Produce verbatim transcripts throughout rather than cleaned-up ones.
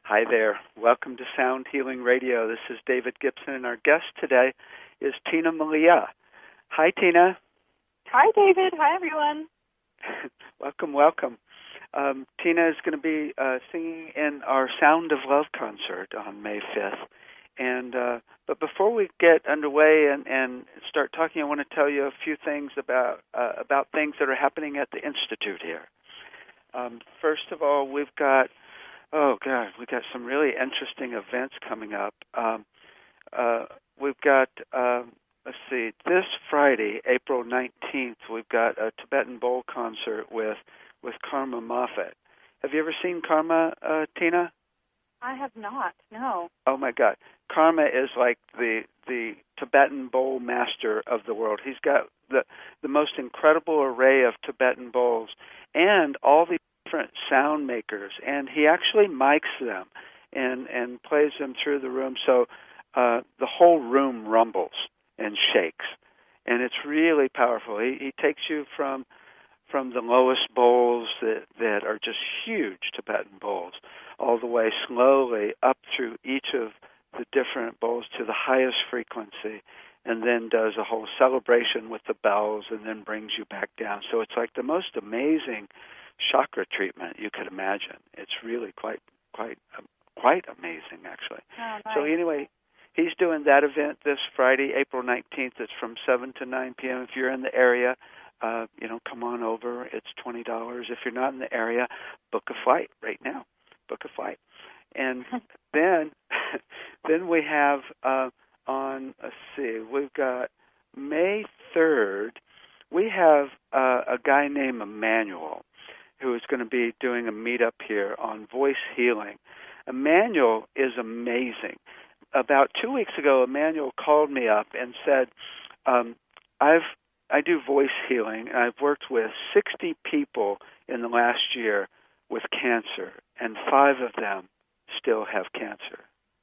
Hi there. Welcome to Sound Healing Radio. This is David Gibson, and our guest today is Tina Malia. Hi, Tina. Hi, David. Hi, everyone. welcome, welcome. Um, Tina is going to be uh, singing in our Sound of Love concert on May fifth. And uh, but before we get underway and, and start talking, I want to tell you a few things about uh, about things that are happening at the Institute here. Um, first of all, we've got Oh, God, we've got some really interesting events coming up. Um, uh, we've got, uh, let's see, this Friday, April nineteenth, we've got a Tibetan Bowl concert with, with Karma Moffat. Have you ever seen Karma, uh, Tina? I have not, no. Oh, my God. Karma is like the the Tibetan bowl master of the world. He's got the, the most incredible array of Tibetan bowls and all the different sound makers, and he actually mics them and and plays them through the room, so uh, the whole room rumbles and shakes, and it's really powerful. He, he takes you from from the lowest bowls that that are just huge Tibetan bowls, all the way slowly up through each of the different bowls to the highest frequency, and then does a whole celebration with the bells, and then brings you back down. So it's like the most amazing chakra treatment you could imagine. It's really quite, quite, um, quite amazing, actually. Oh, nice. So anyway, he's doing that event this Friday, April nineteenth. It's from seven to nine p.m. If you're in the area, uh, you know, come on over. It's twenty dollars. If you're not in the area, book a flight right now. Book a flight. And then, then we have uh, on, let's see, we've got May third, we have uh, a guy named Emmanuel, who is going to be doing a meetup here on voice healing. Emmanuel is amazing. About two weeks ago, Emmanuel called me up and said, um, I've, I do voice healing, and I've worked with sixty people in the last year with cancer, and five of them still have cancer.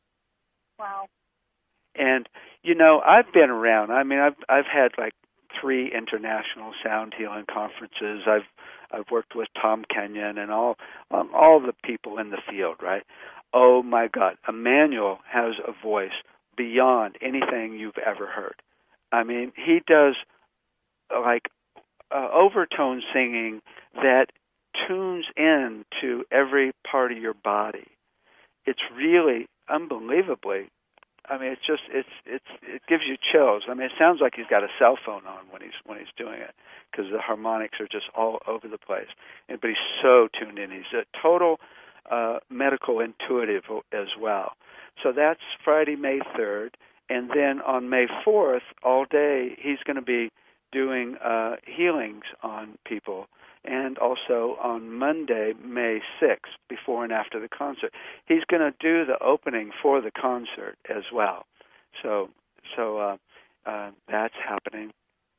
Wow. And, you know, I've been around. I mean, I've I've had like three international sound healing conferences. I've I've worked with Tom Kenyon and all um, all the people in the field, right? Oh, my God. Emmanuel has a voice beyond anything you've ever heard. I mean, he does, uh, like, uh, overtone singing that tunes in to every part of your body. It's really unbelievably, I mean, it's just, it's, it's, it gives you chills. I mean, it sounds like he's got a cell phone on when he's, when he's doing it, because the harmonics are just all over the place. And, but he's so tuned in. He's a total uh, medical intuitive as well. So that's Friday, May third. And then on May fourth, all day, he's going to be doing uh, healings on people. And also on Monday, May sixth, before and after the concert. He's going to do the opening for the concert as well. So so uh, uh, that's happening.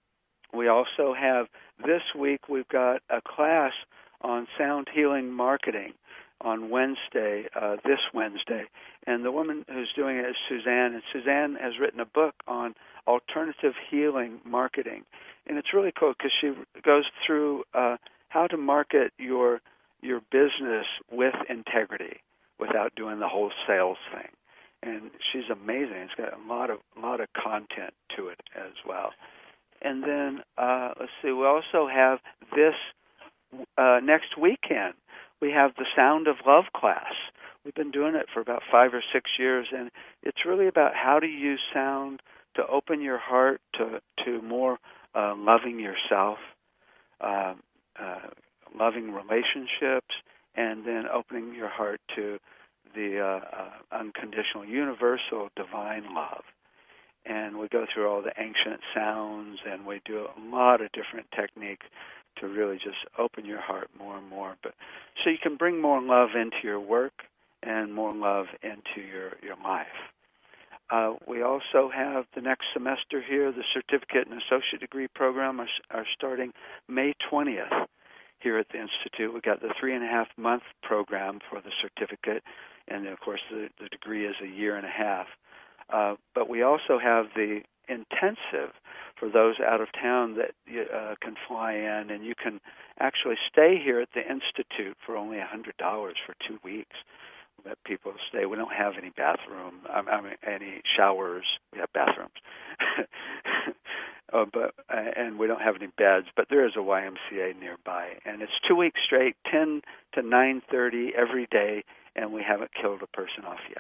We also have, this week, we've got a class on sound healing marketing on Wednesday, uh, this Wednesday. And the woman who's doing it is Suzanne, and Suzanne has written a book on alternative healing marketing. And it's really cool because she goes through uh, how to market your your business with integrity without doing the whole sales thing. And she's amazing. It's got a lot of a lot of content to it as well. And then uh, let's see, we also have this uh, next weekend. We have the Sound of Love class. We've been doing it for about five or six years, and it's really about how to use sound to open your heart to to more uh, loving yourself. Uh, Uh, loving relationships, and then opening your heart to the uh, uh, unconditional, universal, divine love. And we go through all the ancient sounds, and we do a lot of different techniques to really just open your heart more and more. But so you can bring more love into your work and more love into your, your life. Uh, we also have the next semester here, the certificate and associate degree program are, are starting May twentieth here at the Institute. We've got the three and a half month program for the certificate, and of course the, the degree is a year and a half. Uh, but we also have the intensive for those out of town that uh, can fly in, and you can actually stay here at the Institute for only one hundred dollars for two weeks. let people stay. We don't have any bathroom, I mean, any showers. We have bathrooms, uh, but uh, and we don't have any beds. But there is a Y M C A nearby, and it's two weeks straight, ten to nine thirty every day, and we haven't killed a person off yet.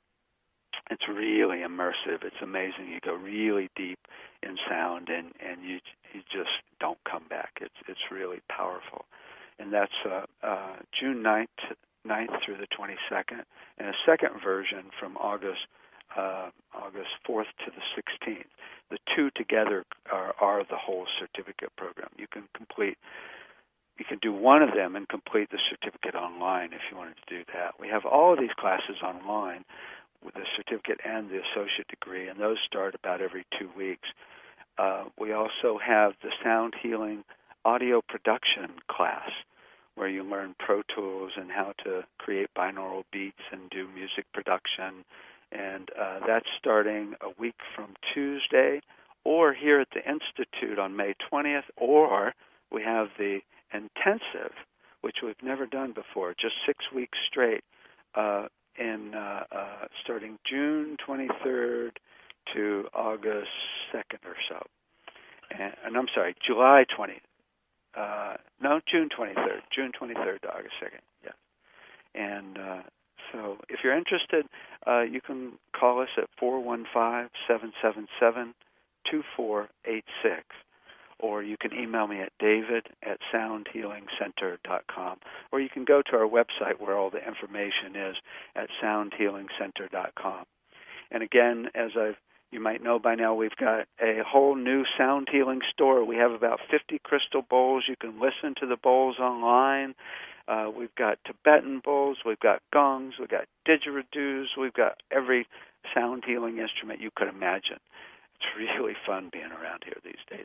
It's really immersive. It's amazing. You go really deep in sound, and, and you you just don't come back. It's it's really powerful, and that's uh, uh, June ninth, ninth through the twenty-second, and a second version from August uh, August fourth to the sixteenth. The two together are, are the whole certificate program. You can complete. You can do one of them and complete the certificate online if you wanted to do that. We have all of these classes online, with the certificate and the associate degree, and those start about every two weeks. Uh, we also have the sound healing audio production class, where you learn Pro Tools and how to create binaural beats and do music production, and uh, that's starting a week from Tuesday, or here at the Institute on May twentieth, or we have the intensive, which we've never done before, just six weeks straight, uh, in uh, uh, starting June twenty-third to August second or so. And, and I'm sorry, July twentieth. Uh, no, June twenty-third. June twenty-third to August second, yes. And uh, so if you're interested, uh, you can call us at four one five, seven seven seven, two four eight six. Or you can email me at david at sound healing center dot com. Or you can go to our website where all the information is at sound healing center dot com. And again, as I've, you might know by now, we've got a whole new sound healing store. We have about fifty crystal bowls. You can listen to the bowls online. Uh, we've got Tibetan bowls. We've got gongs. We've got didgeridoos. We've got every sound healing instrument you could imagine. It's really fun being around here these days.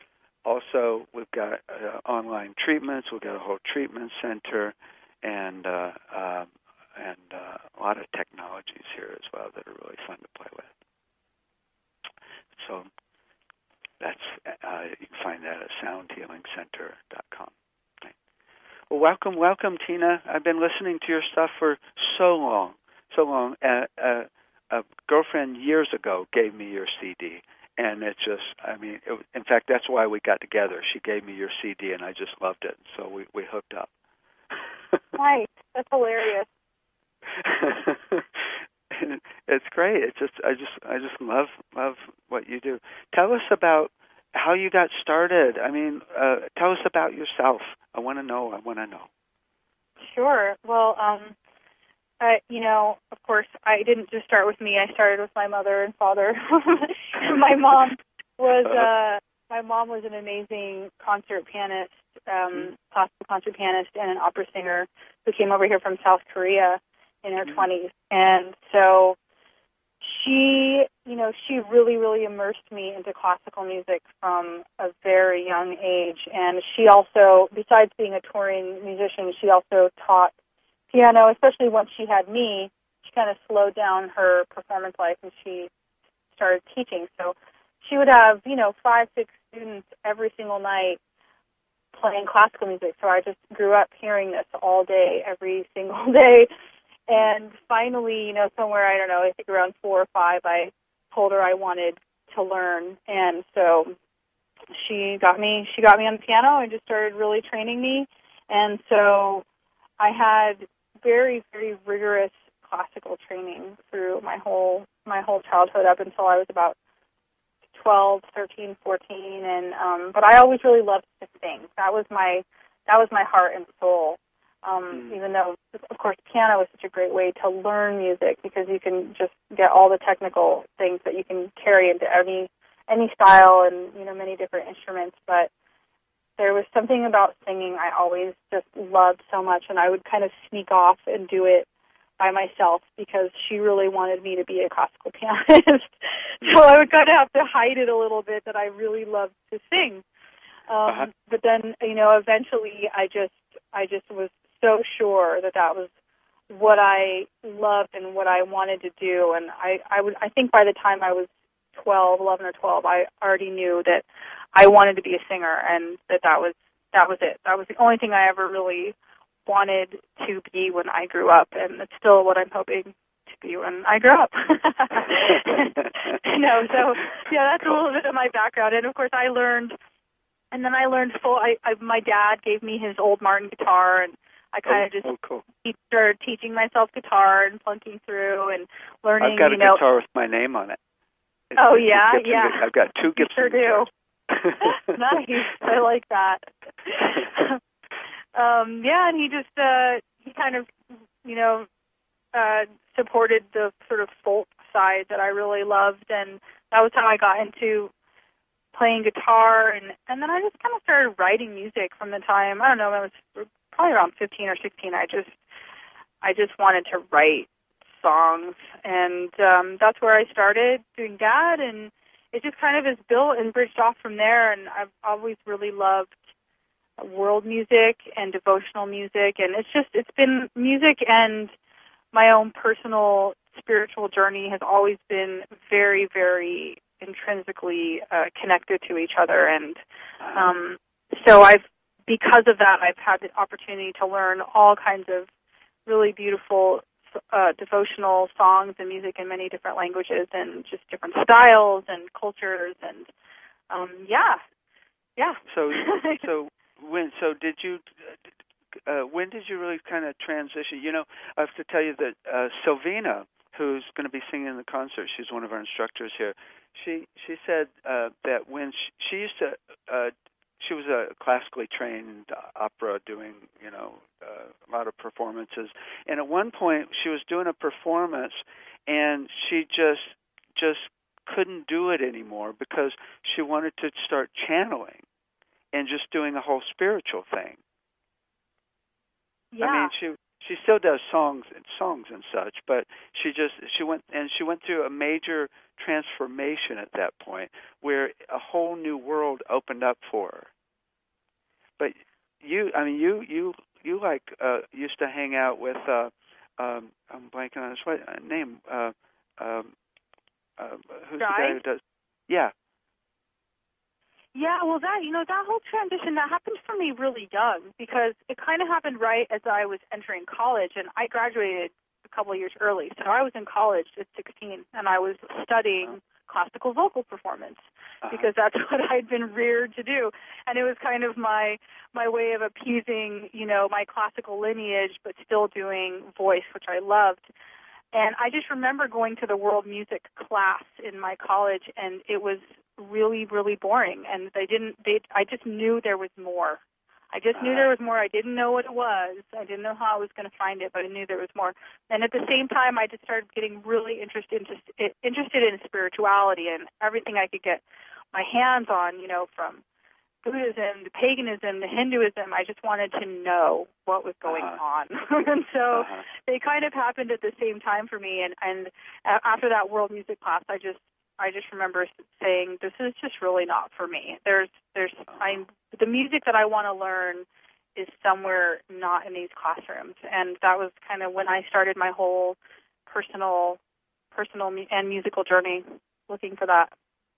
Also, we've got uh, online treatments. We've got a whole treatment center, and uh, uh, and uh, a lot of technologies here as well that are really fun to play with. So that's uh, you can find that at sound healing center dot com. Okay. Well, welcome, welcome, Tina. I've been listening to your stuff for so long, so long. Uh, uh, a girlfriend years ago gave me your C D. And it's just, I mean, it, in fact, that's why we got together. She gave me your C D, and I just loved it. So we, we hooked up. Nice. That's hilarious. It's great. It's just, I just, I just love, love what you do. Tell us about how you got started. I mean, uh, tell us about yourself. I want to know. I want to know. Sure. Well, um, I, you know, of course, I didn't just start with me. I started with my mother and father. My mom was uh, my mom was an amazing concert pianist, um, classical concert pianist, and an opera singer who came over here from South Korea in her twenties. And so she, you know, she really, really immersed me into classical music from a very young age. And she also, besides being a touring musician, she also taught piano, especially once she had me. She kind of slowed down her performance life, and she started teaching. So she would have, you know, five, six students every single night playing classical music. So I just grew up hearing this all day, every single day. And finally, you know, somewhere, I don't know, I think around four or five, I told her I wanted to learn. And so she got me, she got me on the piano and just started really training me. And so I had very, very rigorous classical training through my whole my whole childhood up until I was about twelve, thirteen, fourteen, and um, but I always really loved to sing. That was my that was my heart and soul. Um, mm. Even though, of course, piano is such a great way to learn music because you can just get all the technical things that you can carry into any any style and, you know, many different instruments. But there was something about singing I always just loved so much, and I would kind of sneak off and do it by myself because she really wanted me to be a classical pianist. So I would kind of have to hide it a little bit that I really loved to sing. Um, uh-huh. But then, you know, eventually I just I just was so sure that that was what I loved and what I wanted to do. And I, I, would, I think by the time I was twelve, eleven or twelve, I already knew that I wanted to be a singer and that that was, that was it. That was the only thing I ever really wanted to be when I grew up, and it's still what I'm hoping to be when I grow up. You know, so yeah, that's a little bit of my background. And of course, I learned, and then I learned full. I, I my dad gave me his old Martin guitar, and I kind of oh, just oh, cool. started teaching myself guitar and plunking through and learning. I've got a you know, guitar with my name on it. It's, oh it's yeah, Gibson, yeah. I've got two Gibson sure guitars. do. Nice. I like that. um, yeah, and he just uh, he kind of you know uh, supported the sort of folk side that I really loved, and that was how I got into playing guitar, and and then I just kind of started writing music from the time I don't know I was probably around fifteen or sixteen. I just I just wanted to write songs, and um, that's where I started doing that, and it just kind of is built and bridged off from there. And I've always really loved world music and devotional music, and it's just it's been music and my own personal spiritual journey has always been very, very intrinsically uh, connected to each other. And um, so I've, because of that, I've had the opportunity to learn all kinds of really beautiful uh, devotional songs and music in many different languages and just different styles and cultures. And um, yeah, yeah. So, so when, so did you? Uh, when did you really kind of transition? You know, I have to tell you that uh, Sylvina, who's going to be singing in the concert, she's one of our instructors here. She she said uh, that when she, she used to, uh, she was a classically trained opera doing, you know, uh, a lot of performances. And at one point, she was doing a performance, and she just just couldn't do it anymore because she wanted to start channeling and just doing a whole spiritual thing. Yeah. I mean, she she still does songs and songs and such, but she just she went and she went through a major transformation at that point, where a whole new world opened up for her. But you, I mean, you you you like uh, used to hang out with uh, um, I'm blanking on his what, uh, name. Uh, um, uh, who's Guy? the guy who does? Yeah. Yeah, well, that, you know, that whole transition, that happened for me really young because it kind of happened right as I was entering college, and I graduated a couple of years early. So I was in college at sixteen, and I was studying classical vocal performance because that's what I'd been reared to do. And it was kind of my my way of appeasing, you know, my classical lineage, but still doing voice, which I loved. And I just remember going to the world music class in my college, and it was really, really boring. And they didn't, they, I just knew there was more. I just knew there was more. I didn't know what it was. I didn't know how I was going to find it, but I knew there was more. And at the same time, I just started getting really interested, interested in spirituality and everything I could get my hands on, you know, from Buddhism to paganism to Hinduism. I just wanted to know what was going uh-huh. on. And so uh-huh. they kind of happened at the same time for me. And, and after that world music class, I just I just remember saying, this is just really not for me. There's, there's, I'm, the music that I want to learn is somewhere not in these classrooms. And that was kind of when I started my whole personal, personal and musical journey looking for that.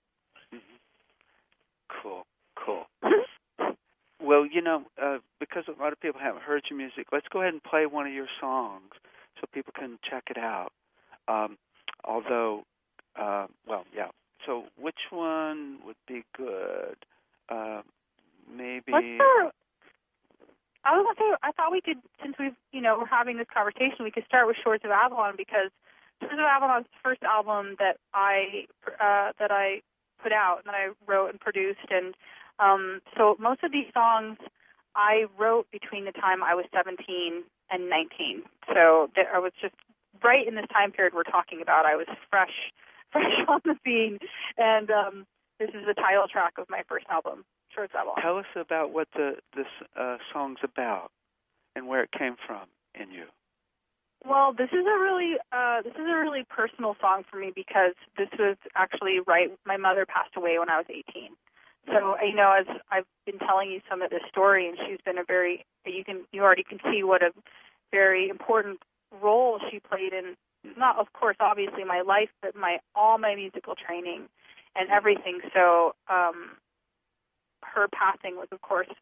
Cool, cool. Well, you know, uh, because a lot of people haven't heard your music, let's go ahead and play one of your songs so people can check it out. Um, although, Uh, well, yeah. So which one would be good? Uh, maybe. Let's start. I was gonna say. I thought we could, since we've, you know, we're having this conversation, we could start with Shores of Avalon because Shores of Avalon is the first album that I uh, that I put out, that I wrote and produced, and um, so most of these songs I wrote between the time I was seventeen and nineteen. So there, I was just right in this time period we're talking about. I was fresh. fresh on the scene, and um, this is the title track of my first album, Shores of Avalon. Tell us about what the this uh, song's about and where it came from in you. Well, this is a really uh, this is a really personal song for me because this was actually right. My mother passed away when I was eighteen, so you know, as I've been telling you some of this story, and she's been a very you can you already can see what a very important role she played in. Not, of course, obviously my life, but my all my musical training and everything. So um, her passing was, of course,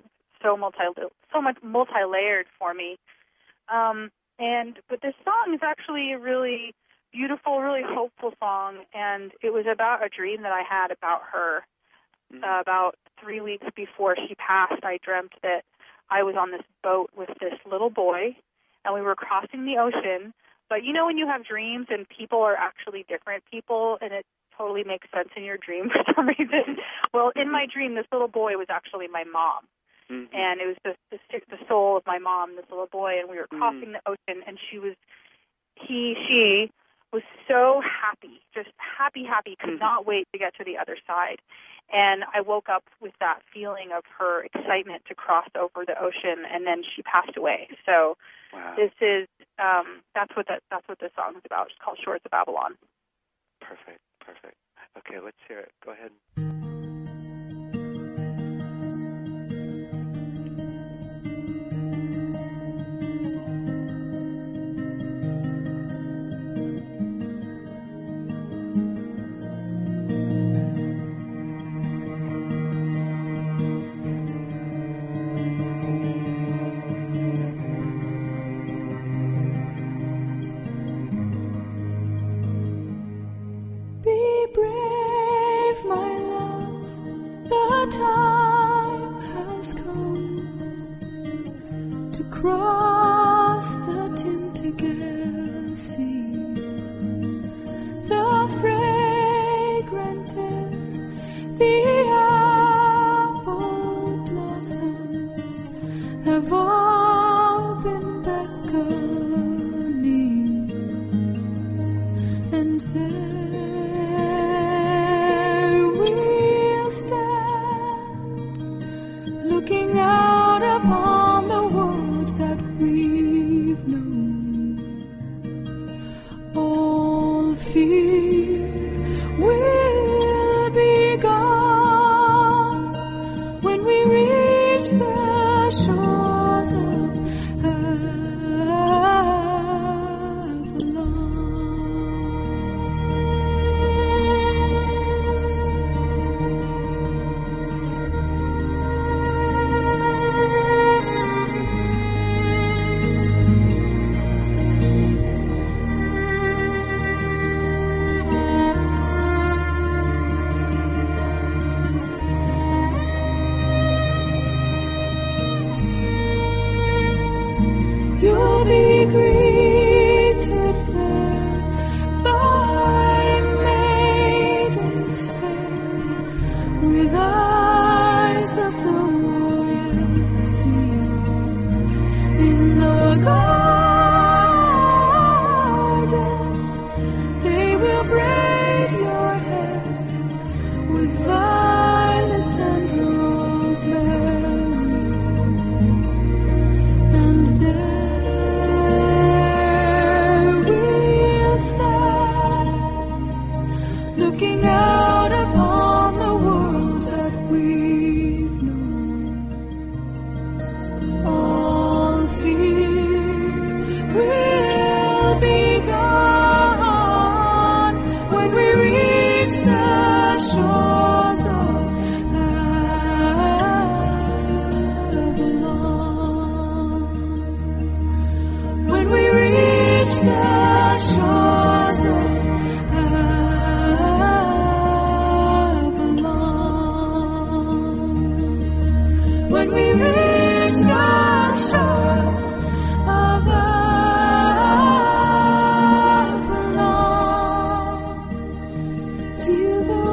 so multi so much multi-layered for me. Um, and but this song is actually a really beautiful, really hopeful song, and it was about a dream that I had about her. Mm-hmm. Uh, about three weeks before she passed, I dreamt that I was on this boat with this little boy, and we were crossing the ocean. But you know when you have dreams and people are actually different people, and it totally makes sense in your dream for some reason. Well, in my dream, this little boy was actually my mom. Mm-hmm. And it was the, the the soul of my mom, this little boy, and we were crossing mm. the ocean, and she was, he, she was so happy, just happy, happy, could mm-hmm. not wait to get to the other side. And I woke up with that feeling of her excitement to cross over the ocean, and then she passed away. So wow. this is, um, that's what that, that's what this song is about. It's called Shores of Babylon. Perfect, perfect. Okay, let's hear it. Go ahead. Across the Tintagel Sea, the fragrant air, the apple blossoms have all been beckoning, and there we'll stand, looking out upon the world that we've known. All fear will be gone when we reach the shores of Avalon. You'll be greeted there by maidens fair, with eyes of the royal sea. In the garden they will braid your hair with violets and rosemary. Looking out upon the world that we've known, all fear will be gone when we reach the shores of Avalon. When we reach the shores of When we reach the shores of Avalon, feel the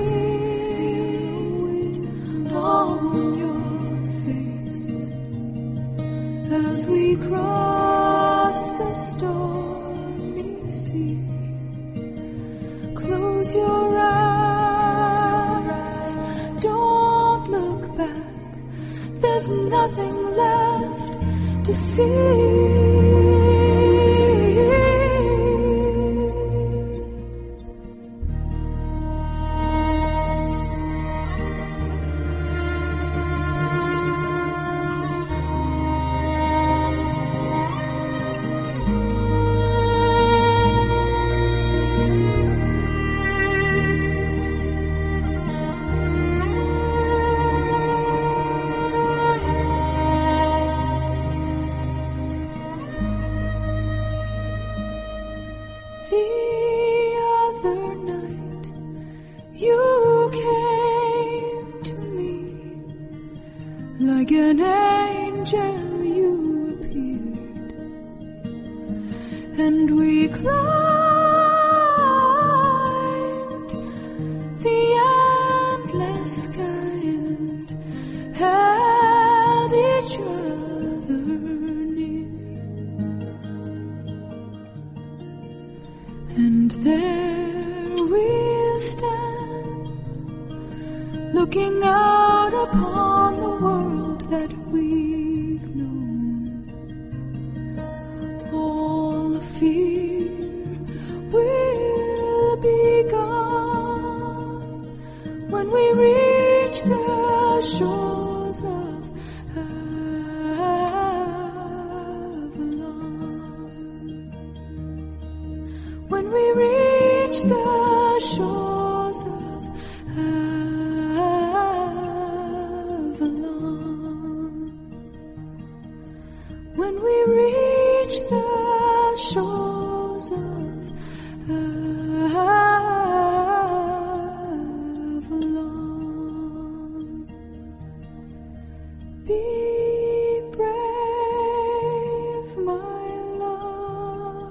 wind on your face as we cross the stormy sea. Close your eyes, don't look back. There's nothing left to see. angel you appeared, and we climbed the endless sky and held each other near. And there we'll stand, looking out upon the world that we've known. All the fear will be gone when we reach the shores of Avalon. When we reach the shores of Avalon. When we reach the shores of Avalon. Be brave, my love.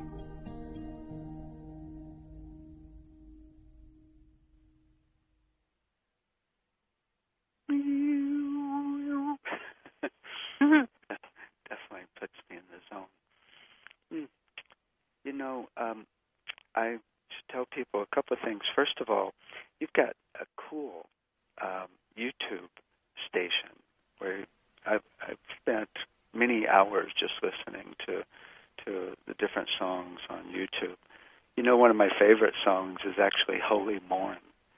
Definitely puts me in the zone. Hmm. You know, um, I should tell people a couple of things. First of all, you've got a cool um, YouTube station where I've, I've spent many hours just listening to to the different songs on YouTube. You know, one of my favorite songs is actually Holy Morn.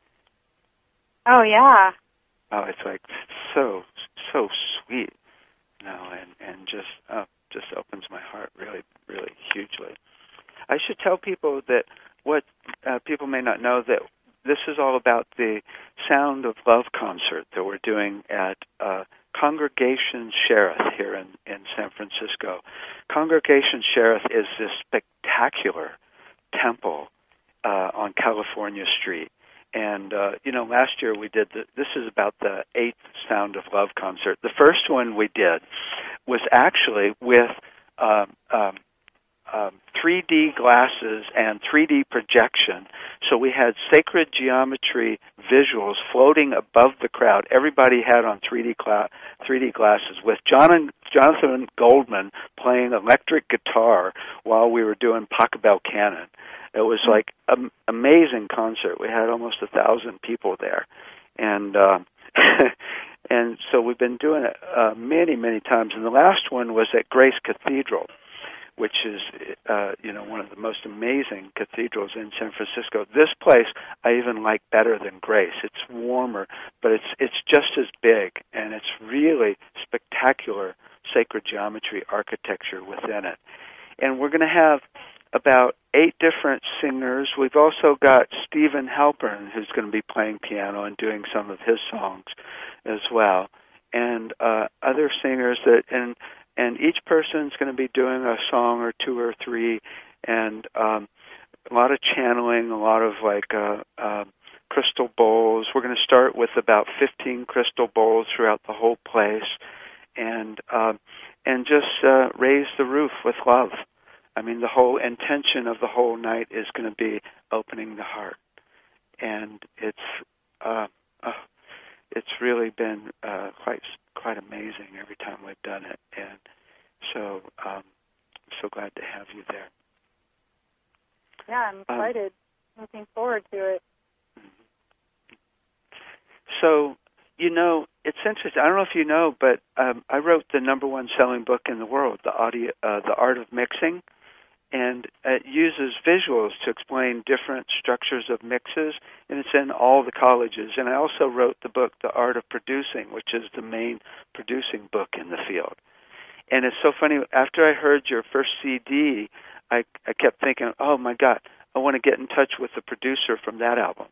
Oh, yeah. Oh, it's like so, so sweet, you know, and, and just uh, just opens my heart really, really hugely. I should tell people that what uh, people may not know, that this is all about the Sound of Love concert that we're doing at uh, Congregation Cherith here in, in San Francisco. Congregation Cherith is this spectacular temple uh, on California Street. And, uh, you know, last year we did, the, this is about the eighth Sound of Love concert. The first one we did was actually with um, um, um, three D glasses and three D projection. So we had sacred geometry visuals floating above the crowd. Everybody had on three D, cla- three D glasses with John, Jonathan Goldman playing electric guitar while we were doing Pachelbel Canon. It was like an amazing concert. We had almost a thousand people there, and uh, and so we've been doing it uh, many, many times. And the last one was at Grace Cathedral, which is uh, you know one of the most amazing cathedrals in San Francisco. This place I even like better than Grace. It's warmer, but it's it's just as big, and it's really spectacular sacred geometry architecture within it. And we're going to have about eight different singers. We've also got Stephen Halpern, who's going to be playing piano and doing some of his songs as well, and uh, other singers that and and each person's going to be doing a song or two or three, and um, a lot of channeling, a lot of like uh, uh, crystal bowls. We're going to start with about fifteen crystal bowls throughout the whole place, and uh, and just uh, raise the roof with love. I mean, the whole intention of the whole night is going to be opening the heart, and it's uh, uh, it's really been uh, quite quite amazing every time we've done it, and so um, I'm so glad to have you there. Yeah, I'm excited. Um, Looking forward to it. So, you know, it's interesting. I don't know if you know, but um, I wrote the number one selling book in the world, the audio, uh, the Art of Mixing. And it uses visuals to explain different structures of mixes, and it's in all the colleges. And I also wrote the book, The Art of Producing, which is the main producing book in the field. And it's so funny, after I heard your first C D, I, I kept thinking, oh, my God, I want to get in touch with the producer from that album.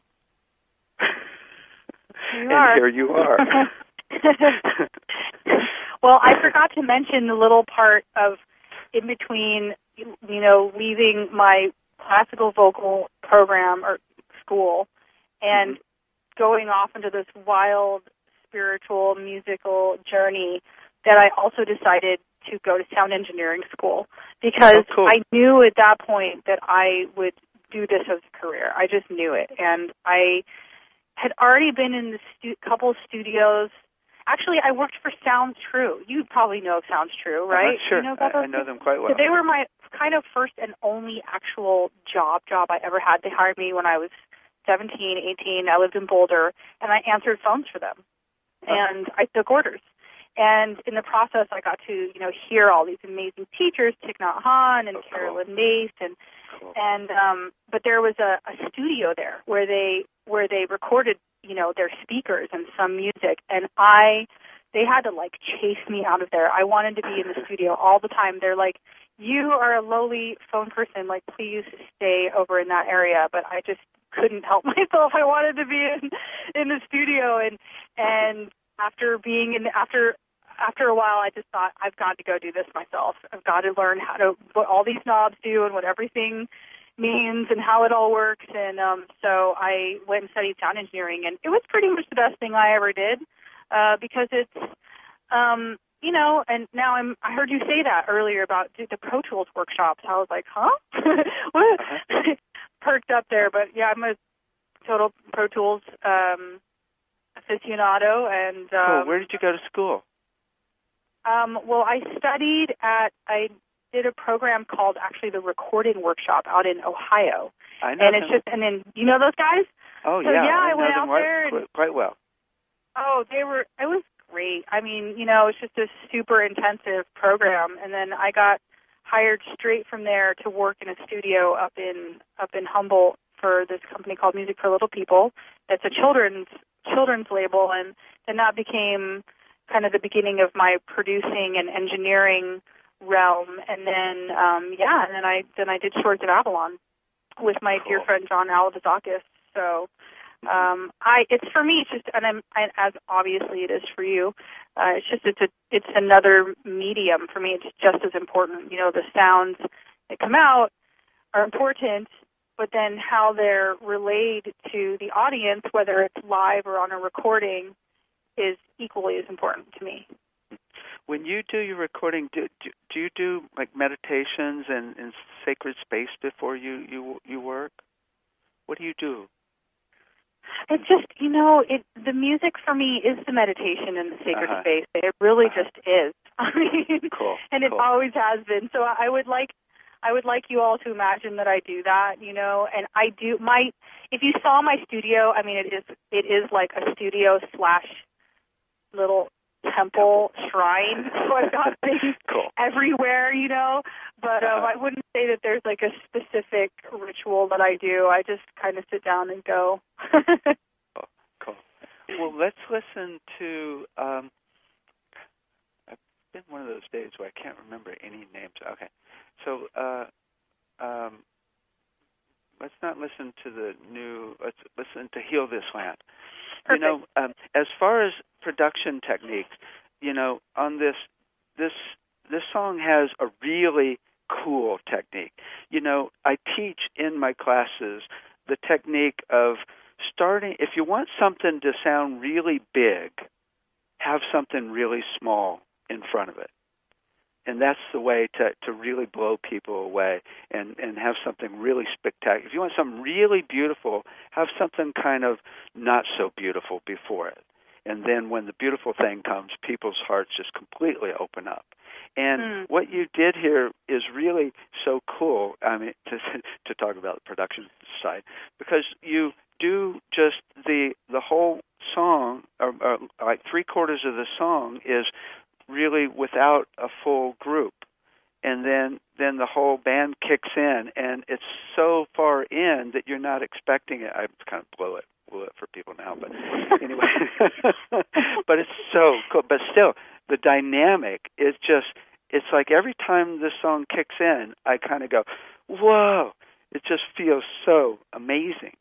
You and are. here you are. Well, I forgot to mention the little part of in between, you know, leaving my classical vocal program or school and mm-hmm. going off into this wild spiritual musical journey that I also decided to go to sound engineering school because oh, cool. I knew at that point that I would do this as a career. I just knew it. And I had already been in the stu- couple studios. Actually, I worked for Sounds True. You probably know Sounds True, right? Uh-huh, sure. You know about I, I know them quite well. So they were my kind of first and only actual job job I ever had. They hired me when I was seventeen, eighteen. I lived in Boulder, and I answered phones for them. Oh. And I took orders. And in the process, I got to, you know, hear all these amazing teachers, Thich Nhat Hanh and oh, cool. Carolyn Mace, and cool. and um, but there was a, a studio there where they where they recorded, you know, their speakers and some music, and I, they had to like chase me out of there. I wanted to be in the studio all the time. They're like, you are a lowly phone person, like please stay over in that area. But I just couldn't help myself. I wanted to be in in the studio, and and after being in after. After a while, I just thought, I've got to go do this myself. I've got to learn how to, what all these knobs do and what everything means and how it all works. And um, so I went and studied sound engineering, and it was pretty much the best thing I ever did uh, because it's, um, you know, and now I'm, I heard you say that earlier about the Pro Tools workshops. I was like, huh? What? Uh-huh. Perked up there. But, yeah, I'm a total Pro Tools um, aficionado. And um, cool. Where did you go to school? Um, well, I studied at, I did a program called actually the Recording Workshop out in Ohio. I know And them. it's just, and then, you know those guys? Oh, so, yeah. yeah, I, I went know out them there. quite, And, quite well. oh, they were, it was great. I mean, you know, it's just a super intensive program. And then I got hired straight from there to work in a studio up in, up in Humboldt for this company called Music for Little People. It's a children's, children's label. And then that became kind of the beginning of my producing and engineering realm, and then um, yeah, and then I then I did Swords of Avalon with my cool. dear friend John Alavazakis. So um, I, it's for me, it's just, and I'm I, as obviously it is for you. Uh, it's just it's a it's another medium for me. It's just as important. You know, the sounds that come out are important, but then how they're relayed to the audience, whether it's live or on a recording, is equally as important to me. When you do your recording, do do, do you do like meditations and, and sacred space before you, you you work? What do you do? It's just, you know, it the music for me is the meditation in the sacred uh-huh. space. It really uh-huh. just is. I mean, cool. and it cool. always has been. So I would like I would like you all to imagine that I do that, you know, and I do my if you saw my studio, I mean it is it is like a studio slash little temple shrine, so I've got things cool. everywhere, you know, but um, I wouldn't say that there's like a specific ritual that I do. I just kind of sit down and go. cool. cool. Well, let's listen to, um, it's been one of those days where I can't remember any names. Okay, so uh, um, let's not listen to the new, let's listen to Heal This Land. Perfect. You know, um, as far as production techniques, you know, on this, this, this song has a really cool technique. You know, I teach in my classes the technique of starting, if you want something to sound really big, have something really small in front of it. And that's the way to, to really blow people away and, and have something really spectacular. If you want something really beautiful, have something kind of not so beautiful before it. And then when the beautiful thing comes, people's hearts just completely open up. And mm. what you did here is really so cool, I mean, to, to talk about the production side, because you do just the the whole song, or, or like three-quarters of the song is really without a full group, and then then the whole band kicks in, and it's so far in that you're not expecting it. I kind of blow it, blew it for people now, but anyway. But it's so cool. But still, the dynamic is just, it's like every time this song kicks in, I kind of go, whoa, it just feels so amazing.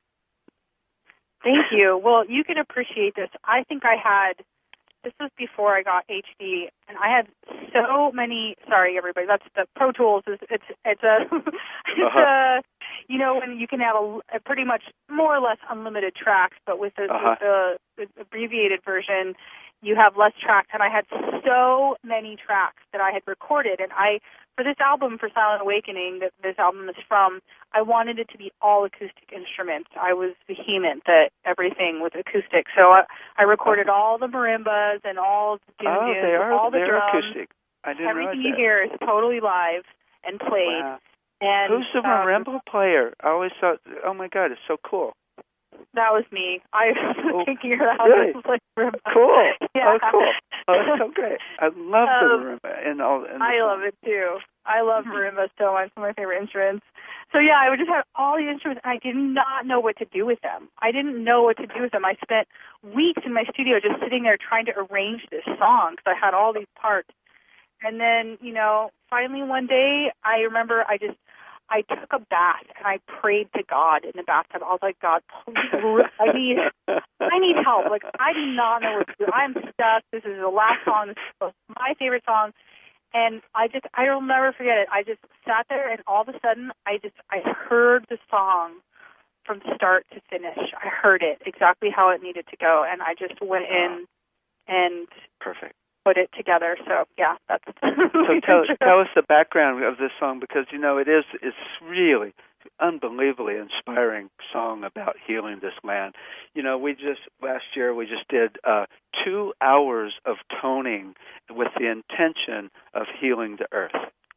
Thank you. Well, you can appreciate this. I think I had, this was before I got H D, and I had so many, sorry everybody, that's the Pro Tools, is it's it's a, it's uh-huh. a, you know, when you can have a, a pretty much more or less unlimited tracks, but with the, uh-huh. with the, the abbreviated version, you have less tracks. And I had so many tracks that I had recorded. And I, for this album, for Silent Awakening, that this album is from, I wanted it to be all acoustic instruments. I was vehement that everything was acoustic. So I, I recorded all the marimbas and all the doom Oh, they are, all the they're drums. acoustic. I didn't Everything realize you that. hear is totally live and played. Wow. And Who's the um, marimba player? I always thought, oh my God, it's so cool. that was me. I was Oh, thinking about really? this like marimba. Cool. Yeah. Oh, cool. Oh, that's so great. I love the Um, marimba. And all, and I the love it too. I love marimba so much. It's one of my favorite instruments. So yeah, I would just have all the instruments, and I did not know what to do with them. I didn't know what to do with them. I spent weeks in my studio just sitting there trying to arrange this song because I had all these parts. And then, you know, finally one day, I remember I just, I took a bath and I prayed to God in the bathtub. I was like, God, please, I need, I need help. Like, I do not know what to do. I'm stuck. This is the last song. This is my favorite song. And I just, I will never forget it. I just sat there, and all of a sudden, I just, I heard the song from start to finish. I heard it exactly how it needed to go, and I just went in and Perfect. put it together. So yeah, that's. So tell, tell us the background of this song, because you know it is it's really unbelievably inspiring song about healing this land. You know, we just last year we just did uh, two hours of toning with the intention of healing the earth.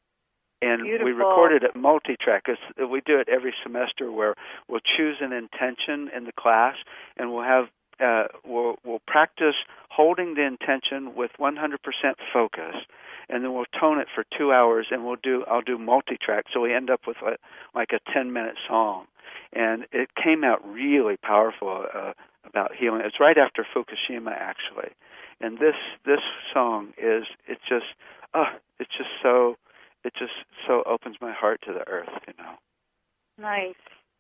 And Beautiful. We recorded it multi-track. It's, we do it every semester where we'll choose an intention in the class, and we'll have uh, we'll we'll practice holding the intention with one hundred percent focus, and then we'll tone it for two hours, and we'll do I'll do multi-track, so we end up with like, like a ten-minute song, and it came out really powerful uh, about healing. It's right after Fukushima, actually, and this this song is it's just oh, it's just so. It just so opens my heart to the earth, you know. Nice.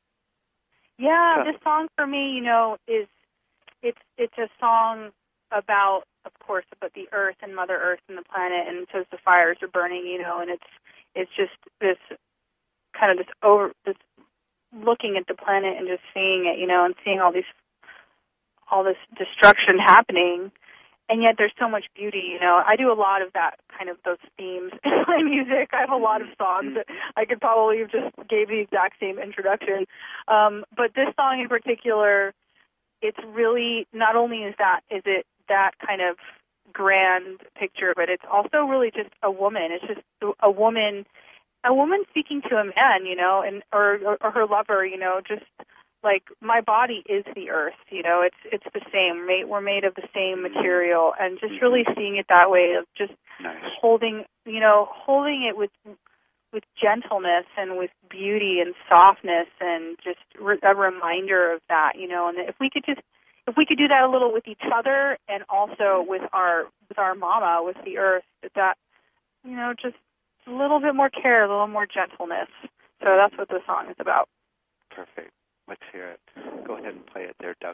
Yeah, So- this song for me, you know, is it's it's a song about, of course, about the earth and Mother Earth and the planet, and because the fires are burning, you know, and it's it's just this kind of this over this looking at the planet and just seeing it, you know, and seeing all these all this destruction happening. And yet there's so much beauty, you know. I do a lot of that, kind of those themes in my music. I have a lot of songs that I could probably have just gave the exact same introduction. Um, but this song in particular, it's really, not only is that, is it that kind of grand picture, but it's also really just a woman. It's just a woman, a woman speaking to a man, you know, and or, or, or her lover, you know, just like my body is the earth, you know, it's it's the same. We're made of the same material, and just really seeing it that way of just Nice. holding, you know, holding it with with gentleness and with beauty and softness, and just re- a reminder of that, you know. And if we could just if we could do that a little with each other, and also with our with our mama, with the earth, that that you know, just a little bit more care, a little more gentleness. So that's what the song is about. Perfect. Let's hear it. Go ahead and play it there, Doug.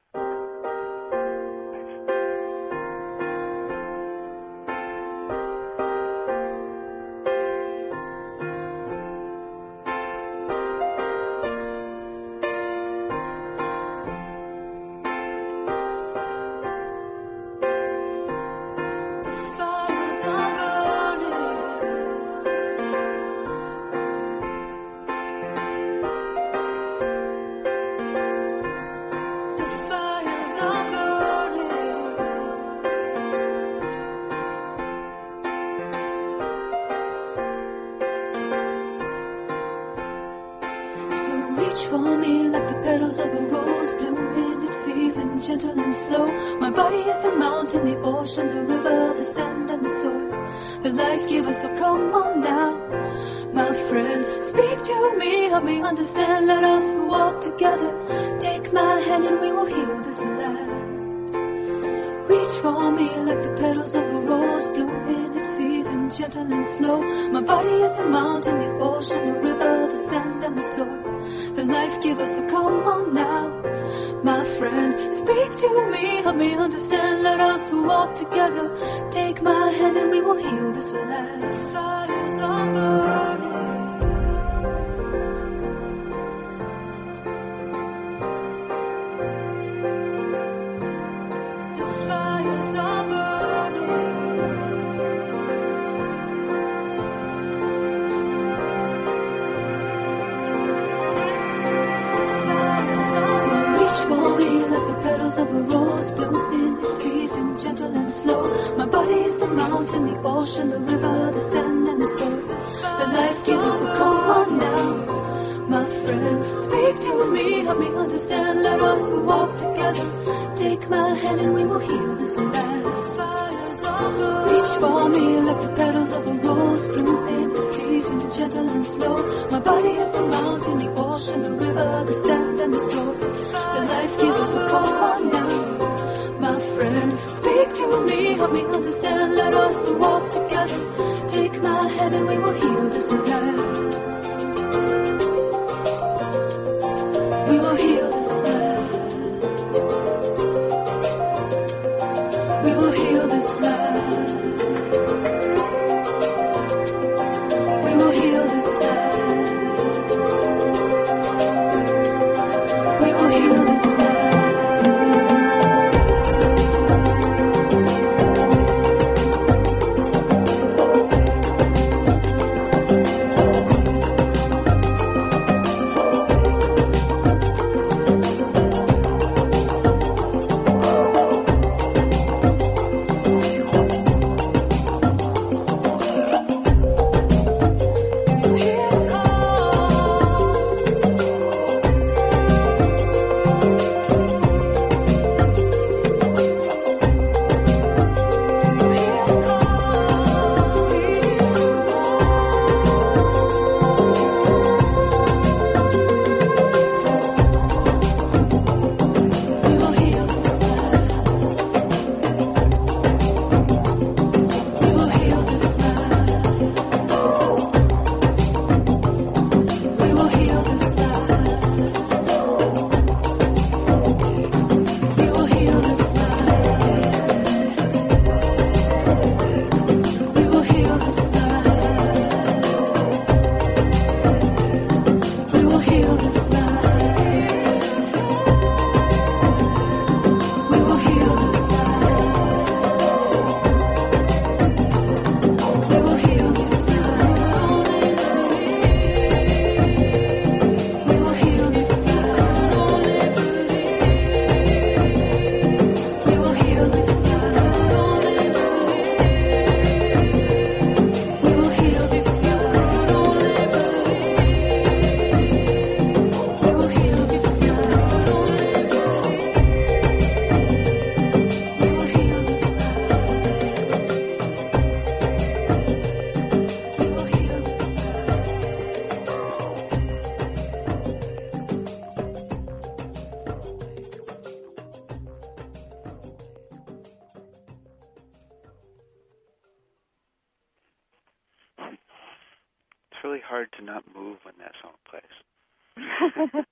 The fires are burning. The fires are burning. So reach for me like the petals of a rose, bloom in its season, gentle and slow. My body is the mountain, the ocean, the river, the sand and the soil, the life giver. So come on now, my friend, speak to me, help me understand. Let us walk together. Take my hand and we will heal this land. Reach for me like the petals of a rose, bloom in its season, gentle and slow. My body is the mountain, the ocean, the river, the sand and the soil, the life giver. So come on now, my friend, speak to me, help me understand. Let us walk together. Take my hand and we will heal this land. The fires are burning. The fires are petals of a rose bloom in its season, gentle and slow. My body is the mountain, the ocean, the river, the sand and the soil. The life giver, so come on now, my friend. Speak to me, help me understand. Let us walk together. Take my hand and we will heal this land. Reach for me like the petals of a rose bloom in its season, gentle and slow. My body is the mountain, the ocean, the river, the sand and the soil. The life giver, so come on now, my friend. Speak to me, help me understand. Let us walk together. Take my hand and we will heal this land. We will heal this land. We will heal this land. We will heal this land. We will heal this land. It's really hard to not move when that song plays.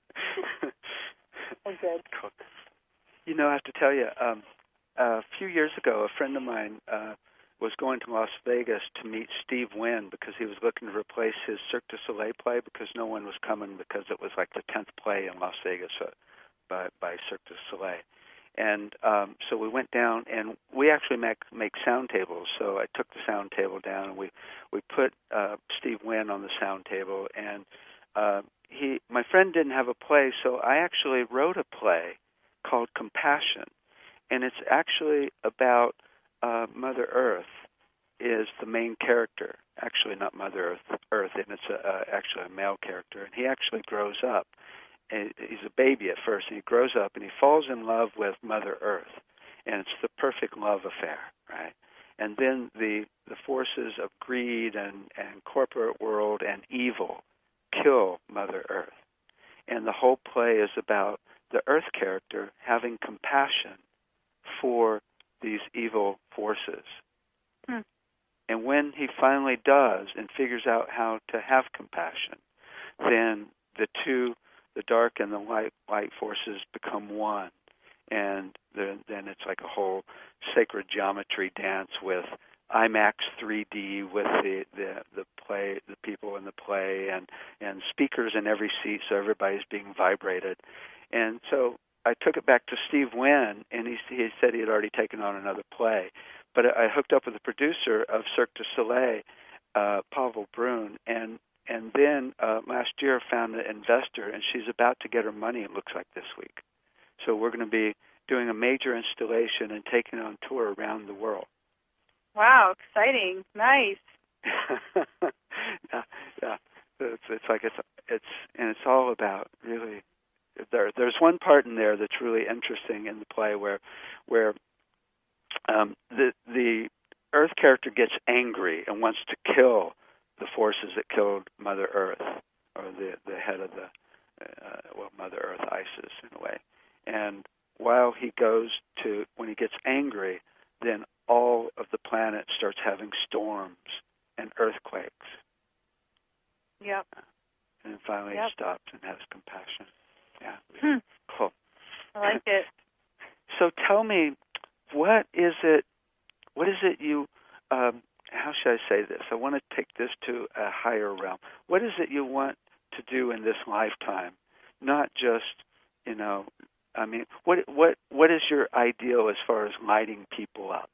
Oh, good. Cool. You know, I have to tell you, um, a few years ago, a friend of mine uh, was going to Las Vegas to meet Steve Wynn because he was looking to replace his Cirque du Soleil play because no one was coming because it was like the tenth play in Las Vegas uh, by, by Cirque du Soleil. And um, so we went down, and we actually make, make sound tables. So I took the sound table down, and we, we put uh, Steve Wynn on the sound table. And uh, he, my friend didn't have a play, so I actually wrote a play called Compassion. And it's actually about uh, Mother Earth is the main character. Actually, not Mother Earth, Earth and it's a, uh, actually a male character. And he actually grows up. He's a baby at first, and he grows up, and he falls in love with Mother Earth, and it's the perfect love affair, right? And then the the forces of greed and, and corporate world and evil kill Mother Earth. And the whole play is about the Earth character having compassion for these evil forces. Hmm. And when he finally does and figures out how to have compassion, then the two the dark and the light light forces become one, and then, then it's like a whole sacred geometry dance with IMAX three D with the, the the play, the people in the play, and and speakers in every seat, so everybody's being vibrated. And so I took it back to Steve Wynn, and he he said he had already taken on another play, but I hooked up with the producer of Cirque du Soleil, uh, Pavel Brun, and. And then uh, last year found an investor, and she's about to get her money, it looks like, this week. So we're going to be doing a major installation and taking it on tour around the world. Wow, exciting. Nice. yeah, yeah. It's, it's like it's it's and it's all about really. There, there's one part in there that's really interesting in the play where, where um, the the Earth character gets angry and wants to kill the forces that killed Mother Earth, or the the head of the uh, well Mother Earth, Isis in a way. And while he goes to when he gets angry, then all of the planet starts having storms and earthquakes. Yep. And finally yep. he stops and has compassion. Yeah. Hmm. Cool. I like it. So tell me, what is it, what is it you, um, how should I say this? I want to take this to a higher realm. What is it you want to do in this lifetime? Not just, you know, I mean, what what what is your ideal as far as lighting people up?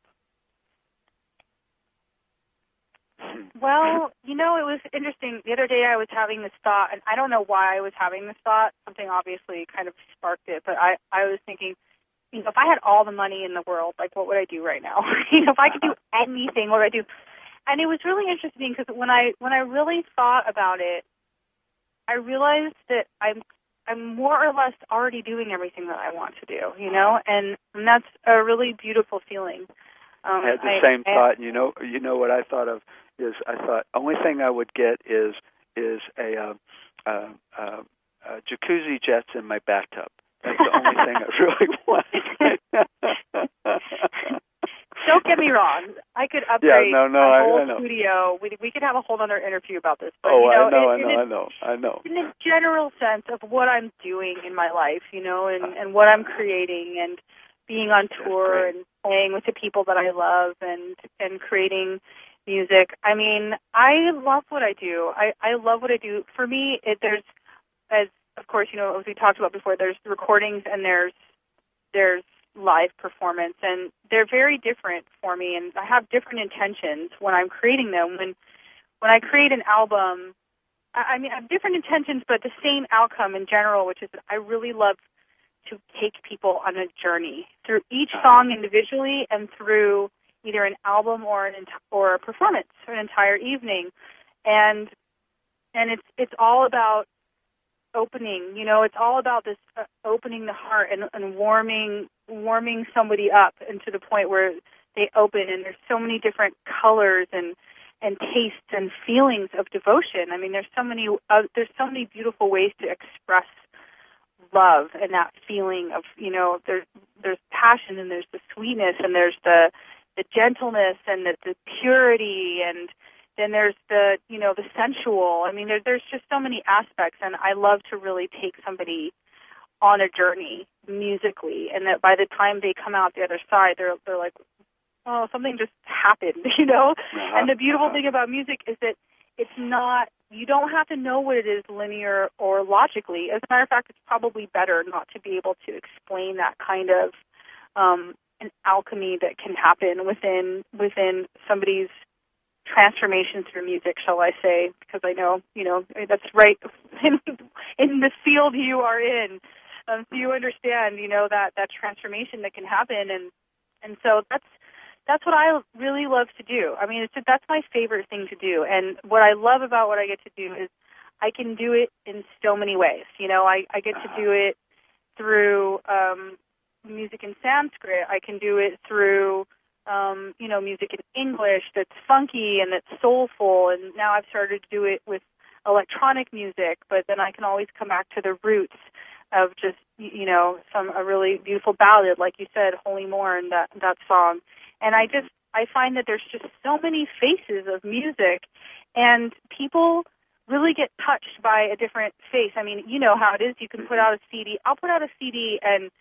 Well, you know, it was interesting. The other day I was having this thought, and I don't know why I was having this thought. Something obviously kind of sparked it, but I, I was thinking, you know, if I had all the money in the world, like, what would I do right now? you know, if I could do anything, what would I do? And it was really interesting because when I when I really thought about it, I realized that I'm I'm more or less already doing everything that I want to do, you know, and, and that's a really beautiful feeling. Um, I had the I, same I, thought, and you know, you know what I thought of is I thought only thing I would get is is a, uh, uh, uh, uh, jacuzzi jets in my bathtub. That's the only thing I really want. Don't get me wrong. I could upgrade yeah, no, no, my I, whole I know. studio. We we could have a whole other interview about this. But, oh, you know, I know, in, I know, in I know, I know. In the general sense of what I'm doing in my life, you know, and, and what I'm creating, and being on tour and playing with the people that I love, and and creating music. I mean, I love what I do. I, I love what I do. For me, it, there's, as of course, you know, as we talked about before, there's recordings and there's there's live performance, and they're very different for me, and I have different intentions when I'm creating them. When when I create an album, I, I mean, I have different intentions, but the same outcome in general, which is that I really love to take people on a journey through each song individually and through either an album or an ent- or a performance or an entire evening, and and it's it's all about opening. You know, it's all about this uh, opening the heart and, and warming warming somebody up, and to the point where they open, and there's so many different colors and and tastes and feelings of devotion. I mean, there's so many uh, there's so many beautiful ways to express love, and that feeling of, you know, there's there's passion, and there's the sweetness, and there's the the gentleness, and the, the purity, and then there's the, you know, the sensual. I mean, there, there's just so many aspects, and I love to really take somebody on a journey musically, and that by the time they come out the other side, they're they're like, oh, something just happened, you know. Uh-huh. And the beautiful thing about music is that it's not, you don't have to know what it is linear or logically. As a matter of fact, it's probably better not to be able to explain that kind of um, an alchemy that can happen within within somebody's transformation through music, shall I say, because I know, you know, that's right in, in the field you are in. Um, so you understand, you know, that, that transformation that can happen. And, and so that's, that's what I really love to do. I mean, it's, that's my favorite thing to do. And what I love about what I get to do is I can do it in so many ways. You know, I, I get to do it through um, music in Sanskrit. I can do it through Um, you know, music in English that's funky and that's soulful, and now I've started to do it with electronic music, but then I can always come back to the roots of just, you know, some a really beautiful ballad, like you said, Holy Morn, that that song. And I just, I find that there's just so many faces of music, and people really get touched by a different face. I mean, you know how it is. You can put out a C D. I'll put out a C D, and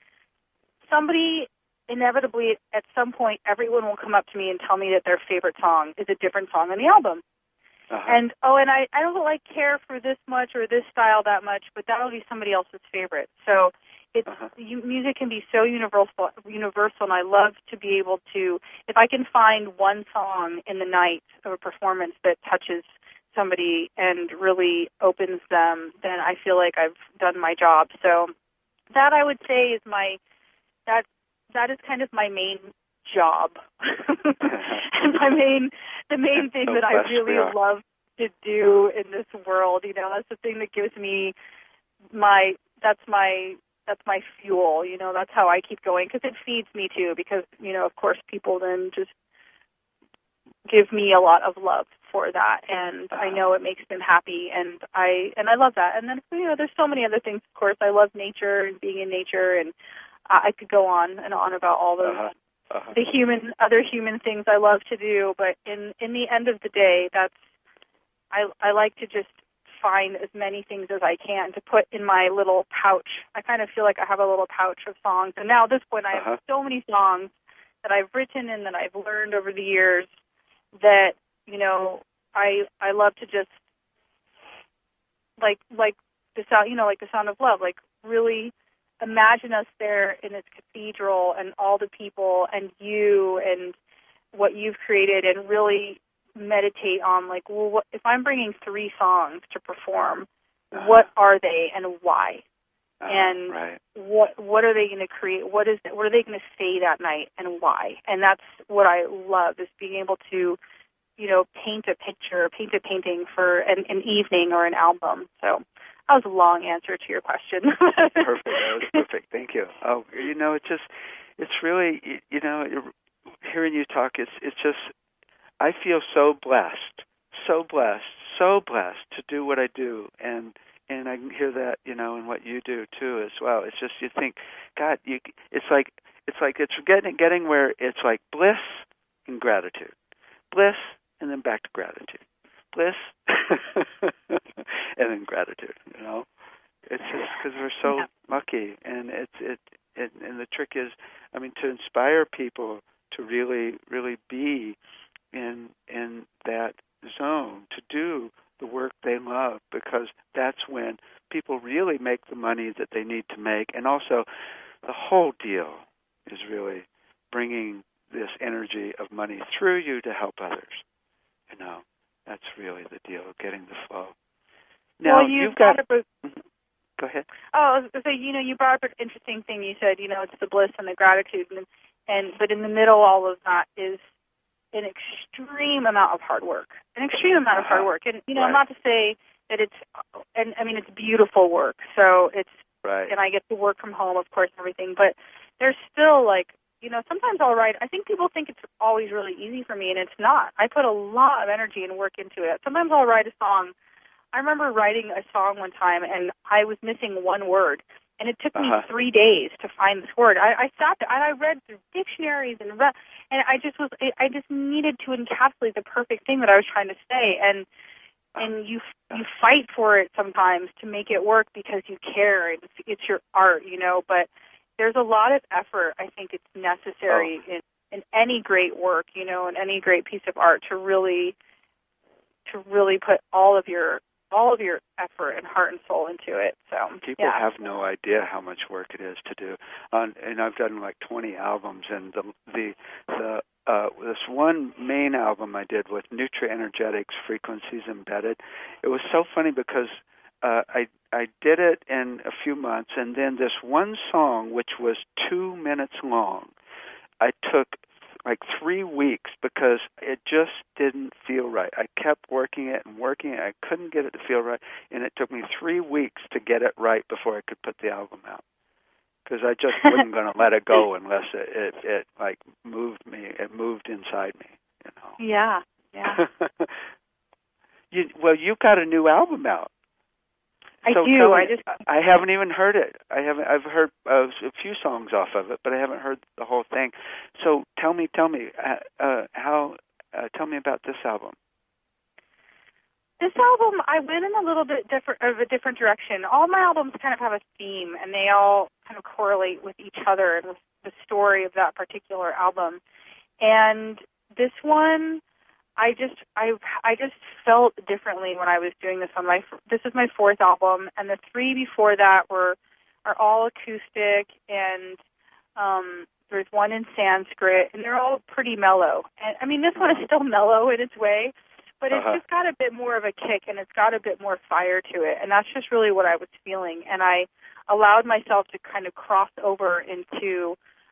somebody, inevitably, at some point, everyone will come up to me and tell me that their favorite song is a different song on the album. Uh-huh. And, oh, and I, I don't like care for this much or this style that much, but that'll be somebody else's favorite. So it's, uh-huh. you, music can be so universal, universal, and I love to be able to, if I can find one song in the night of a performance that touches somebody and really opens them, then I feel like I've done my job. So that, I would say, is my, that that is kind of my main job. And my main, the main thing so that I really love to do in this world, you know, that's the thing that gives me my, that's my, that's my fuel, you know, that's how I keep going, because it feeds me too, because, you know, of course people then just give me a lot of love for that, and I know it makes them happy, and I, and I love that. And then, you know, there's so many other things, of course. I love nature and being in nature, and I could go on and on about all those uh-huh. Uh-huh. the human, other human things I love to do. But in in the end of the day, that's I I like to just find as many things as I can to put in my little pouch. I kind of feel like I have a little pouch of songs, and now at this point, I have uh-huh. so many songs that I've written and that I've learned over the years that, you know, I I love to just like like the sound, you know, like the Sound of Love, like really imagine us there in its cathedral and all the people and you and what you've created, and really meditate on, like, well, what, if I'm bringing three songs to perform, uh-huh. what are they and why? Uh-huh. And right. what what are they going to create? What is what are they going to say that night, and why? And that's what I love, is being able to, you know, paint a picture, paint a painting for an, an evening or an album. So that was a long answer to your question. Perfect. That was perfect. Thank you. Oh, you know, it's just, it's really, you know, hearing you talk, it's it's just, I feel so blessed, so blessed, so blessed to do what I do, and and I can hear that, you know, in what you do too as well. It's just, you think, God, you, it's like it's like it's getting getting where it's like bliss and gratitude, bliss and then back to gratitude, bliss and then gratitude. You know, it's just because we're so yeah. lucky, and it's it, it and the trick is, I mean, to inspire people to really really be in in that zone, to do the work they love, because that's when people really make the money that they need to make. And also, the whole deal is really bringing this energy of money through you to help others. You know, that's really the deal, getting the flow. Now, well, you've, you've got... got a, Go ahead. Oh, I was going to say, you know, you brought up an interesting thing. You said, you know, it's the bliss and the gratitude, and, and but in the middle, all of that is an extreme amount of hard work, an extreme amount of hard work. And, you know, right. not to say that it's, and I mean, it's beautiful work. So it's, right. and I get to work from home, of course, and everything, but there's still, like, you know, sometimes I'll write, I think people think it's always really easy for me, and it's not. I put a lot of energy and work into it. Sometimes I'll write a song. I remember writing a song one time, and I was missing one word. And it took me uh-huh. three days to find this word. I, I sat there and I read through dictionaries and read, and I just was, I just needed to encapsulate the perfect thing that I was trying to say. And and you you fight for it sometimes to make it work because you care. It's, it's your art, you know. But there's a lot of effort. I think it's necessary oh. in in any great work, you know, in any great piece of art, to really to really put all of your all of your effort and heart and soul into it. So people yeah. have no idea how much work it is to do. Um, and I've done like twenty albums, and the the the uh, this one main album I did with Nutri-Energetics, Frequencies Embedded. It was so funny because uh, I I did it in a few months, and then this one song, which was two minutes long, I took like three weeks because it just didn't feel right. I kept working it and working it. I couldn't get it to feel right, and it took me three weeks to get it right before I could put the album out, because I just wasn't going to let it go unless it, it, it like moved me. It moved inside me, you know. Yeah, yeah. you, well, you've got a new album out. I so do. Me, I just I haven't even heard it. I haven't. I've heard uh, a few songs off of it, but I haven't heard the whole thing. So tell me, tell me uh, uh, how. Uh, tell me about this album. This album, I went in a little bit different of a different direction. All my albums kind of have a theme, and they all kind of correlate with each other and with the story of that particular album. And this one, I just I I just felt differently when I was doing this one. My this is my fourth album, and the three before that were are all acoustic, and um, there's one in Sanskrit, and they're all pretty mellow. And I mean, this one is still mellow in its way, but it's uh-huh. just got a bit more of a kick, and it's got a bit more fire to it, and that's just really what I was feeling. And I allowed myself to kind of cross over into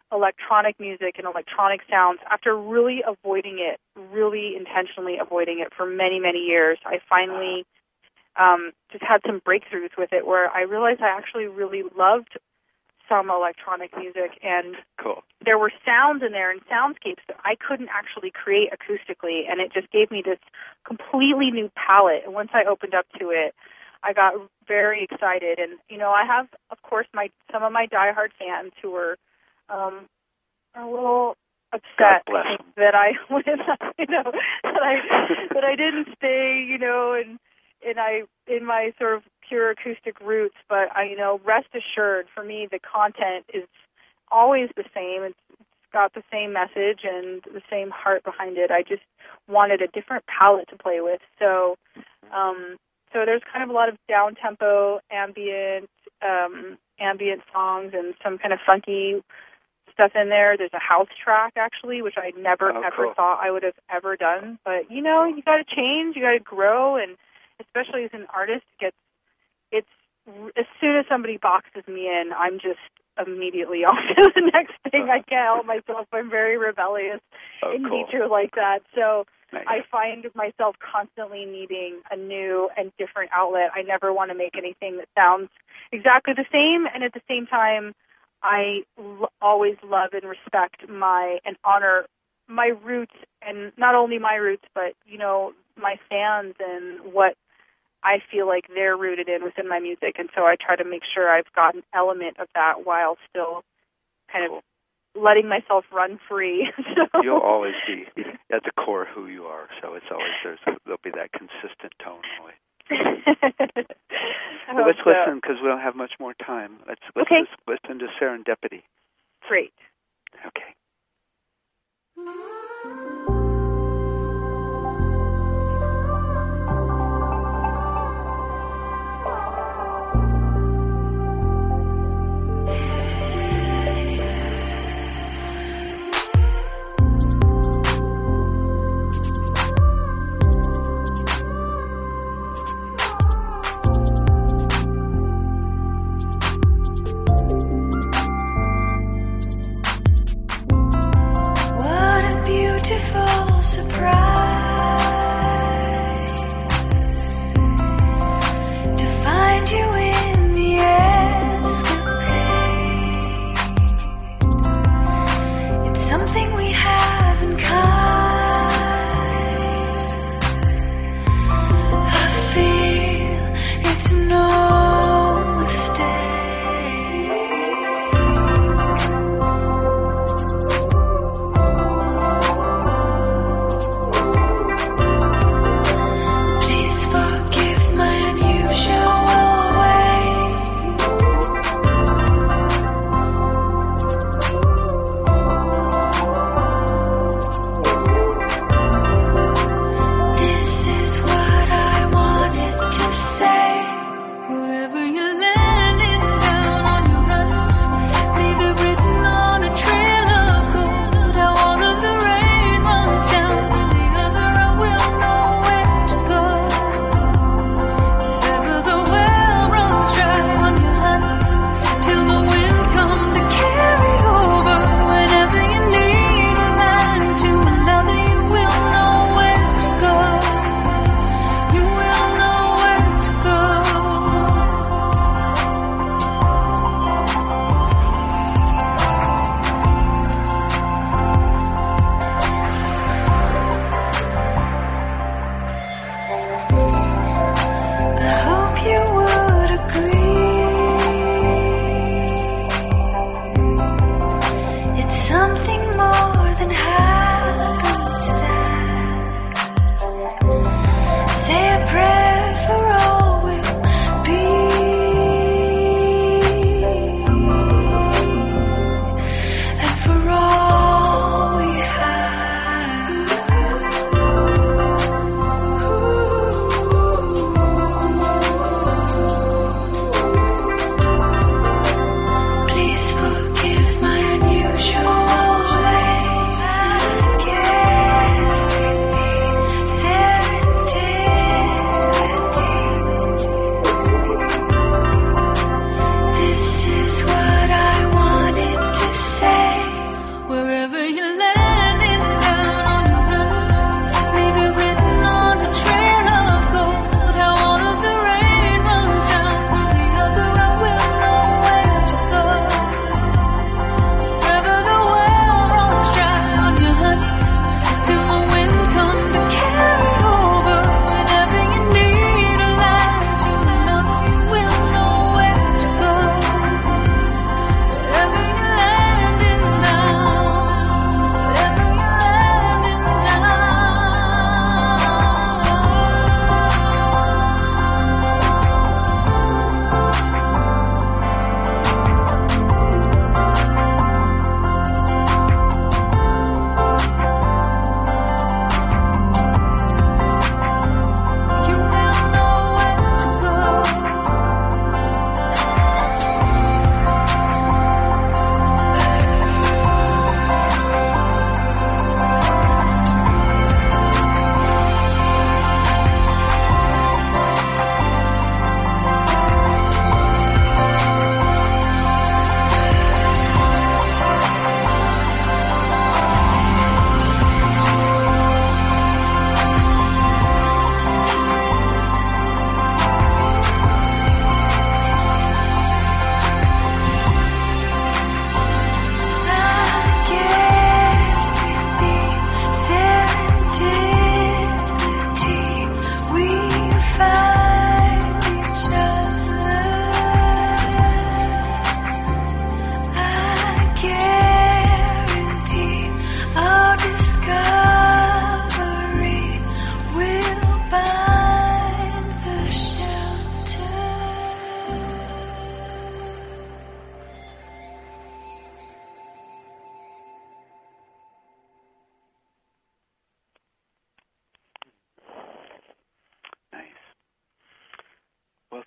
electronic music and electronic sounds, after really avoiding it, really intentionally avoiding it for many, many years, I finally um, just had some breakthroughs with it where I realized I actually really loved some electronic music, and cool. there were sounds in there and soundscapes that I couldn't actually create acoustically, and it just gave me this completely new palette. And once I opened up to it, I got very excited. And, you know, I have, of course, my some of my diehard fans who were um, a little upset that I, you know, that I that I didn't stay, you know, and and I in my sort of pure acoustic roots. But I, you know, rest assured, for me, the content is always the same. It's, it's got the same message and the same heart behind it. I just wanted a different palette to play with. So, um, so there's kind of a lot of down tempo, ambient, um, ambient songs, and some kind of funky stuff in there. There's a house track, actually, which I never, oh, ever cool. thought I would have ever done. But, you know, you got to change, you got to grow, and especially as an artist, it gets, it's, as soon as somebody boxes me in, I'm just immediately on to the next thing. I can't help myself. I'm very rebellious oh, in cool. nature like that. So nice. I find myself constantly needing a new and different outlet. I never want to make anything that sounds exactly the same, and at the same time, I l- always love and respect my and honor my roots, and not only my roots, but, you know, my fans and what I feel like they're rooted in within my music. And so I try to make sure I've got an element of that while still kind cool. of letting myself run free. So. You'll always be at the core of who you are, so it's always there's there'll be that consistent tone always. Well, let's so. listen, because we don't have much more time. Let's, let's okay. just listen to Serendipity. Great. Okay. What a beautiful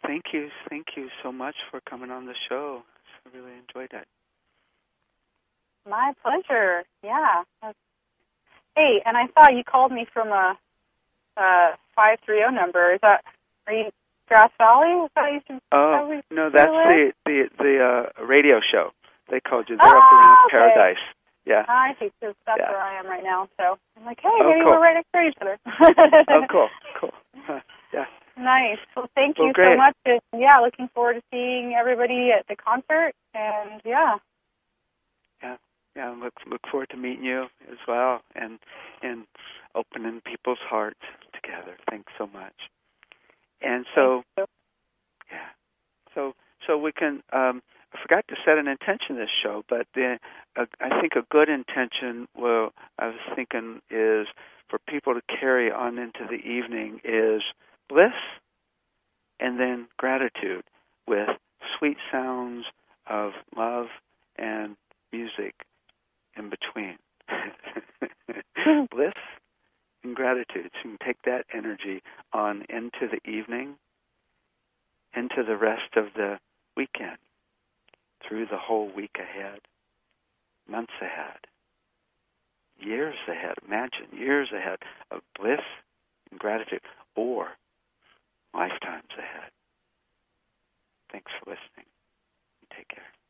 thank you. Thank you so much for coming on the show. I really enjoyed it. My pleasure. Yeah. Hey, and I saw you called me from a, a five three zero number. Is that, are you Grass Valley? Is that you should, oh, that no, that's the, the, the uh, radio show. They called you. They're oh, up around okay. Paradise. Yeah. I see, because that's yeah. where I am right now. So I'm like, hey, oh, maybe cool. we're right next to each other. oh, cool, cool. Huh. Yeah. Nice. Well, thank well, you great. so much. And, yeah, looking forward to seeing everybody at the concert. And, yeah. Yeah. Yeah, look look forward to meeting you as well, and and opening people's hearts together. Thanks so much. And so, yeah, so so we can. Um, I forgot to set an intention this show, but the, uh, I think a good intention, well, I was thinking, is for people to carry on into the evening is bliss, and then gratitude with sweet sounds of love and music in between. Bliss and gratitude. So you can take that energy on into the evening, into the rest of the weekend, through the whole week ahead, months ahead, years ahead. Imagine years ahead of bliss and gratitude, or lifetimes ahead. Thanks for listening. Take care.